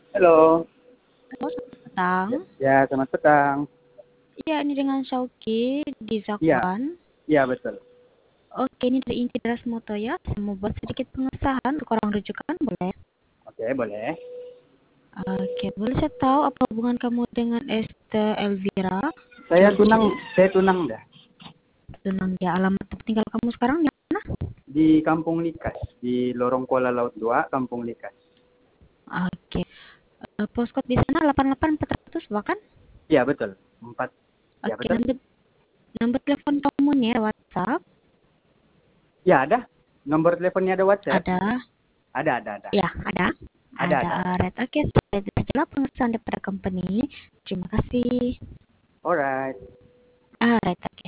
Halo. Halo, selamat petang. Ya, selamat petang. Iya, ini dengan Syauki di Iya, Zakwan. iya betul. Oke, ini dari Inti Deras Moto ya. Saya mau buat sedikit pengesahan untuk orang rujukan, boleh? Oke, boleh. Oke, boleh saya tahu apa hubungan kamu dengan Esther Elvira Saya tunang, Georgie? saya tunang dah. Tunang ya, alamat tempat tinggal kamu sekarang di mana? Di Kampung Likas, di Lorong Kuala Laut 2, Kampung Likas. Oke, postcode di sana 88400 bahkan? Iya, betul. 4. Ya, Oke, betul. nomor telepon kamu nih ya, WhatsApp? Ya, ada. Nomor teleponnya ada WhatsApp? Ada? Ada. Ya, ada. Ada, Ada. alright. Oke, sudah itu sajalah pengesahan daripada company. Terima kasih. Alright. Alright, oke.